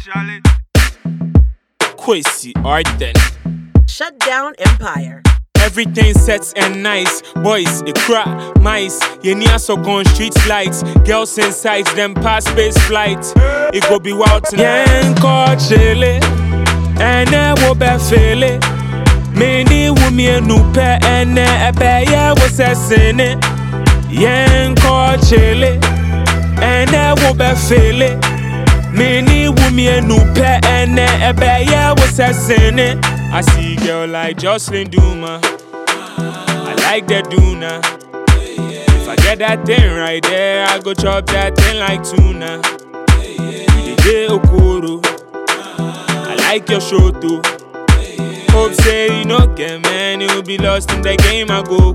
Kwesi Arden. Shut down Empire. Everything sets and nice. Boys, a crack, mice. You near so gone street lights. Girls inside them past space flight. It go be wild tonight. Yen call chile. And I will be feeling. Many women no pay and a pay was a sin. Yen call chile. And I will be feeling. Many women no pay and a pay was a sin. I see girl like Jocelyn Duma. I like that Duna. If I get that thing right there, I go chop that thing like tuna. You the J Okoro. I like your show too. Hope say you no get man, you'll be lost in the game. I go.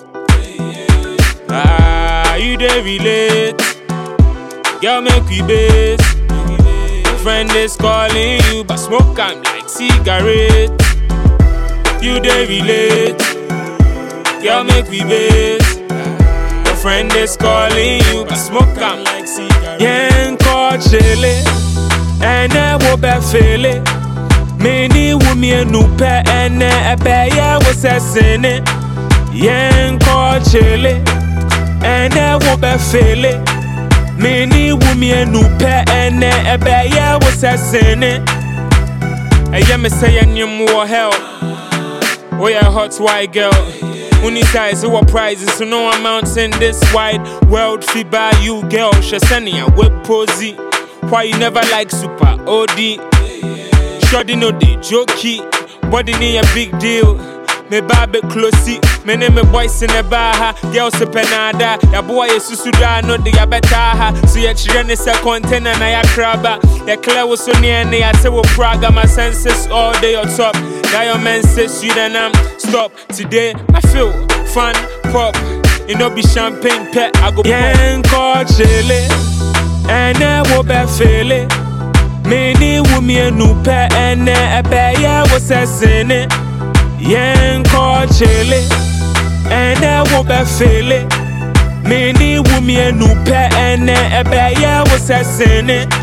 Ah, you dey relate. Girl, make we base. Friend is calling you, but smoke I'm like cigarette. You dey relate, girl make we base. Your friend is calling you, but smoke I'm like cigarette. Yen call chile, and I will be feeling. Many women no pay and a pay was a sin. Yen call chile, and I will be feeling. Many women no pay and a pay was a sin. I am a saying you more help. Oh yeah, hot white girl. Only size who are prizes, so no amounts in this wide world. Fee by you, girl. Shasania, whip posy. Why you never like super OD? Shoddy no de jokey. Body need a big deal. Me baby closey. Me name me boys in the bar. Girls a penada. Ya boy is susuda no de ya betaha. So ya children is a container na ya crabba. Ya clear was so near ne ya say wo praga. My senses all day on top. Now your man says you then stop. Today I feel fun pop. You know be champagne pet. I go yen call chile. And I will be feeling. Many women no pay and a pay was a sin. Yen call chile. And I will be feeling. Many women no pay and a pay was a sin.